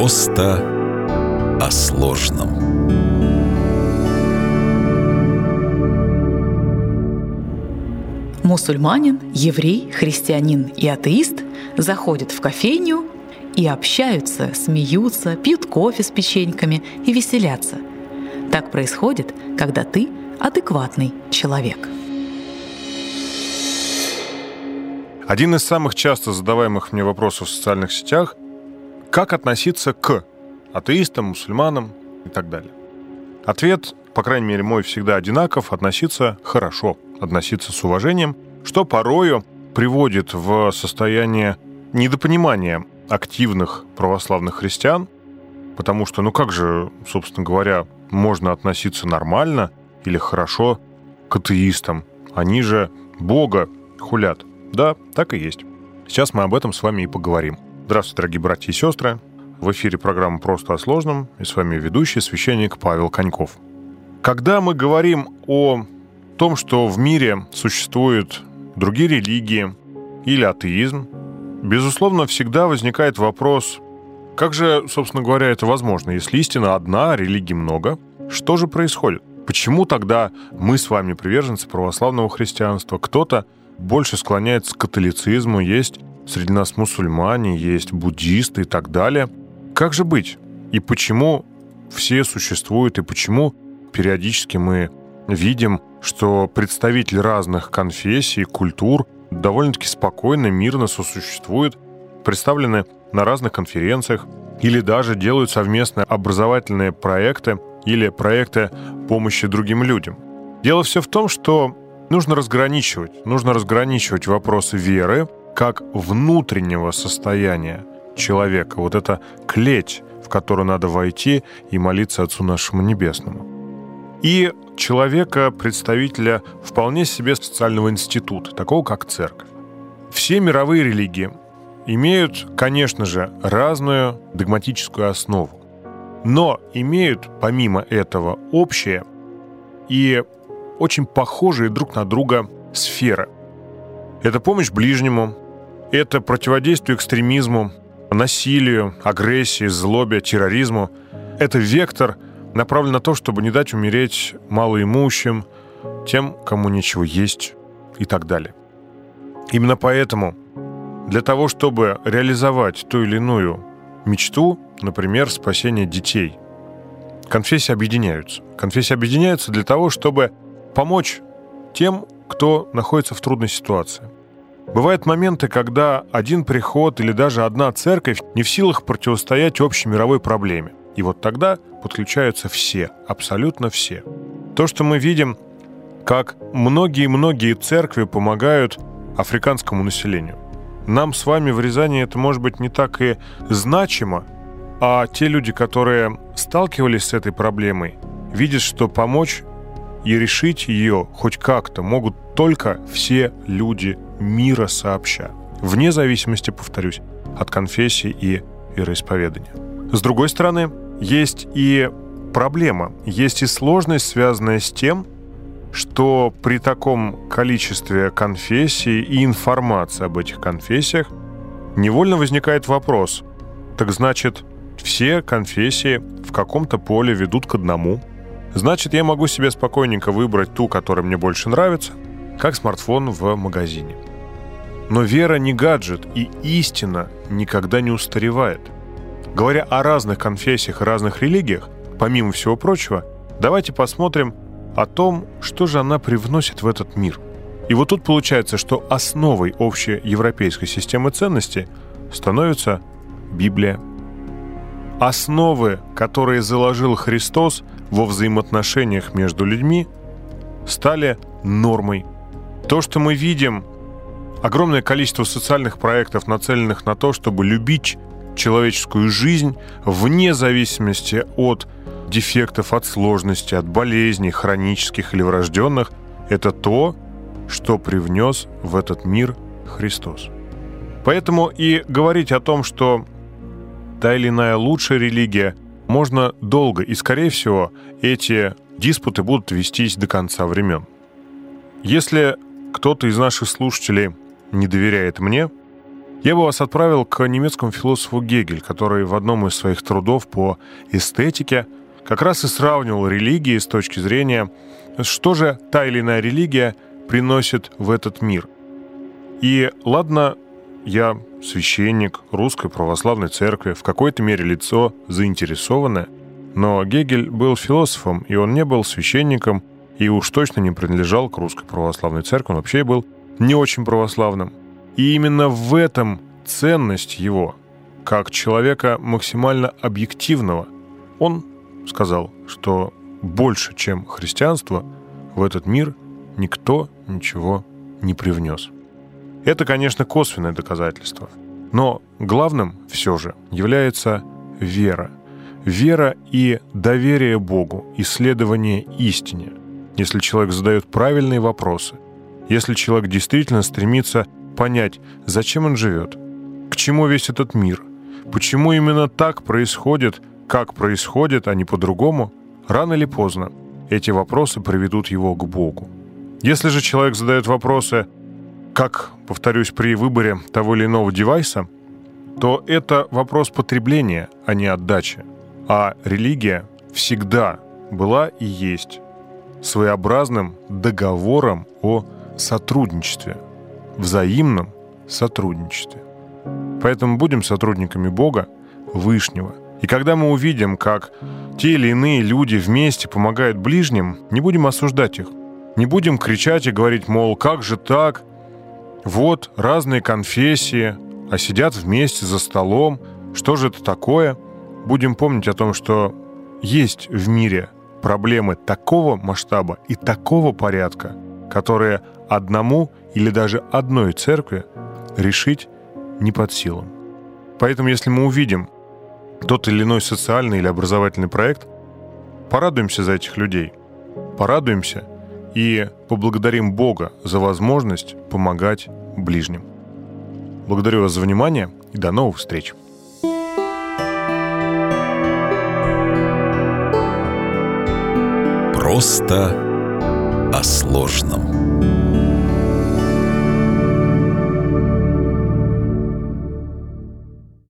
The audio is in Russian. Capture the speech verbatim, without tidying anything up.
Просто о сложном. Мусульманин, еврей, христианин и атеист заходят в кофейню и общаются, смеются, пьют кофе с печеньками и веселятся. Так происходит, когда ты адекватный человек. Один из самых часто задаваемых мне вопросов в социальных сетях – как относиться к атеистам, мусульманам и так далее. Ответ, по крайней мере, мой всегда одинаков – относиться хорошо, относиться с уважением, что порою приводит в состояние недопонимания активных православных христиан, потому что, ну как же, собственно говоря, можно относиться нормально или хорошо к атеистам? Они же Бога хулят. Да, так и есть. Сейчас мы об этом с вами и поговорим. Здравствуйте, дорогие братья и сестры. В эфире программа «Просто о сложном», и с вами ведущий, священник Павел Коньков. Когда мы говорим о том, что в мире существуют другие религии или атеизм, безусловно, всегда возникает вопрос, как же, собственно говоря, это возможно? Если истина одна, а религий много, что же происходит? Почему тогда мы с вами приверженцы православного христианства? Кто-то больше склоняется к католицизму, есть среди нас мусульмане, есть буддисты и так далее. Как же быть? И почему все существуют, и почему периодически мы видим, что представители разных конфессий, культур довольно-таки спокойно, мирно сосуществуют, представлены на разных конференциях или даже делают совместные образовательные проекты или проекты помощи другим людям. Дело все в том, что нужно разграничивать, нужно разграничивать вопросы веры как внутреннего состояния человека. Вот это клеть, в которую надо войти и молиться Отцу нашему Небесному. И человека, представителя вполне себе социального института, такого как церковь. Все мировые религии имеют, конечно же, разную догматическую основу, но имеют, помимо этого, общее и очень похожие друг на друга сферы. Это помощь ближнему, это противодействие экстремизму, насилию, агрессии, злобе, терроризму. Это вектор, направлен на то, чтобы не дать умереть малоимущим, тем, кому нечего есть и так далее. Именно поэтому для того, чтобы реализовать ту или иную мечту, например, спасение детей, конфессии объединяются. Конфессии объединяются для того, чтобы помочь тем, кто находится в трудной ситуации. Бывают моменты, когда один приход или даже одна церковь не в силах противостоять общей мировой проблеме. И вот тогда подключаются все, абсолютно все. То, что мы видим, как многие-многие церкви помогают африканскому населению. Нам с вами в Рязани это, может быть, не так и значимо, а те люди, которые сталкивались с этой проблемой, видят, что помочь и решить ее хоть как-то могут только все люди мира сообща, вне зависимости, повторюсь, от конфессии и вероисповедания. С другой стороны, есть и проблема, есть и сложность, связанная с тем, что при таком количестве конфессий и информации об этих конфессиях невольно возникает вопрос: так значит, все конфессии в каком-то поле ведут к одному? Значит, я могу себе спокойненько выбрать ту, которая мне больше нравится, как смартфон в магазине. Но вера не гаджет, и истина никогда не устаревает. Говоря о разных конфессиях и разных религиях, помимо всего прочего, давайте посмотрим о том, что же она привносит в этот мир. И вот тут получается, что основой общей европейской системы ценностей становится Библия. Основы, которые заложил Христос во взаимоотношениях между людьми, стали нормой. То, что мы видим, огромное количество социальных проектов, нацеленных на то, чтобы любить человеческую жизнь вне зависимости от дефектов, от сложностей, от болезней, хронических или врожденных, это то, что привнес в этот мир Христос. Поэтому и говорить о том, что та или иная лучшая религия, можно долго, и, скорее всего, эти диспуты будут вестись до конца времен. Если кто-то из наших слушателей не доверяет мне, Я бы вас отправил к немецкому философу Гегель, который в одном из своих трудов по эстетике как раз и сравнивал религии с точки зрения, что же та или иная религия приносит в этот мир. И ладно, я священник Русской Православной Церкви, в какой-то мере лицо заинтересованное, но Гегель был философом, и он не был священником, и уж точно не принадлежал к Русской Православной Церкви, он вообще был не очень православным. И именно в этом ценность его, как человека максимально объективного. Он сказал, что больше, чем христианство, в этот мир никто ничего не привнес. Это, конечно, косвенное доказательство. Но главным все же является вера. Вера и доверие Богу, исследование истине. Если человек задает правильные вопросы, если человек действительно стремится понять, зачем он живет, к чему весь этот мир, почему именно так происходит, как происходит, а не по-другому, рано или поздно эти вопросы приведут его к Богу. Если же человек задает вопросы, как, повторюсь, при выборе того или иного девайса, то это вопрос потребления, а не отдачи. А религия всегда была и есть своеобразным договором о сотрудничестве, взаимном сотрудничестве. Поэтому будем сотрудниками Бога Вышнего. И когда мы увидим, как те или иные люди вместе помогают ближним, не будем осуждать их. Не будем кричать и говорить, мол, как же так? Вот разные конфессии, а сидят вместе за столом. Что же это такое? Будем помнить о том, что есть в мире проблемы такого масштаба и такого порядка, которые одному или даже одной церкви решить не под силам. Поэтому, если мы увидим тот или иной социальный или образовательный проект, порадуемся за этих людей, порадуемся и поблагодарим Бога за возможность помогать ближним. Благодарю вас за внимание и до новых встреч. Просто о сложном.